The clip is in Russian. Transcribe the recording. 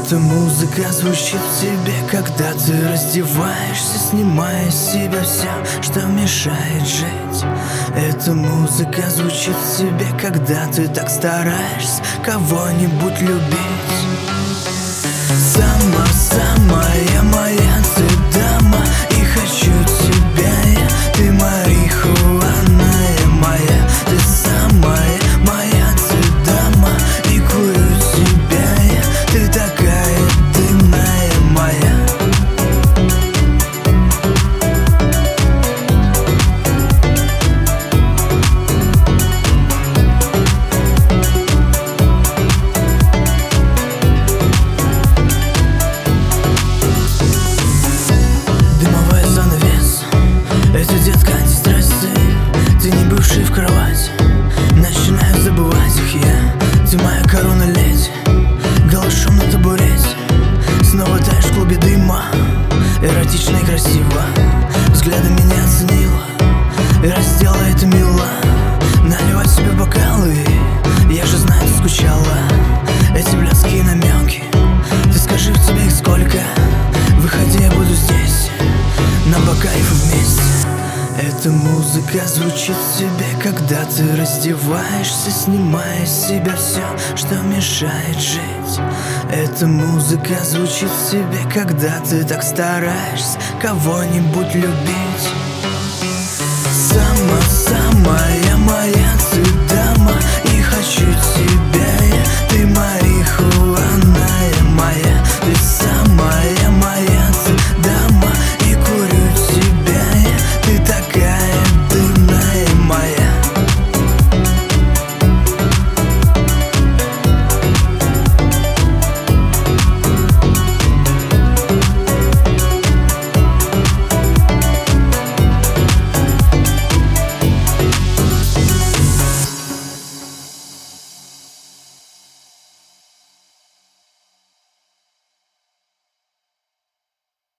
Эта музыка звучит в тебе, когда ты раздеваешься, снимая с себя все, что мешает жить. Эта музыка звучит в тебе, когда ты так стараешься кого-нибудь любить. Самая моя ты дама, и хочу тебя я, ты марихуана моя. Ты самая моя ты дама, и курю тебя я, ты такая дымная моя. Это, детка, антистрессы. Ты не бывший в кровати, начинаю забывать их я. Ты моя корона леди, голышом на табурете. Снова таешь в клубе дыма, эротично и красиво. Взглядом меня оценила и раздела это мило. Наливать себе бокалы, я же знаю, ты скучала. Эти блядские намеки, ты скажи, в тебе их сколько. Выходи, я буду здесь, нам по кайфу вместе. Эта музыка звучит в тебе, когда ты раздеваешься, снимая с себя все, что мешает жить. Эта музыка звучит в тебе, когда ты так стараешься кого-нибудь любить. Самая моя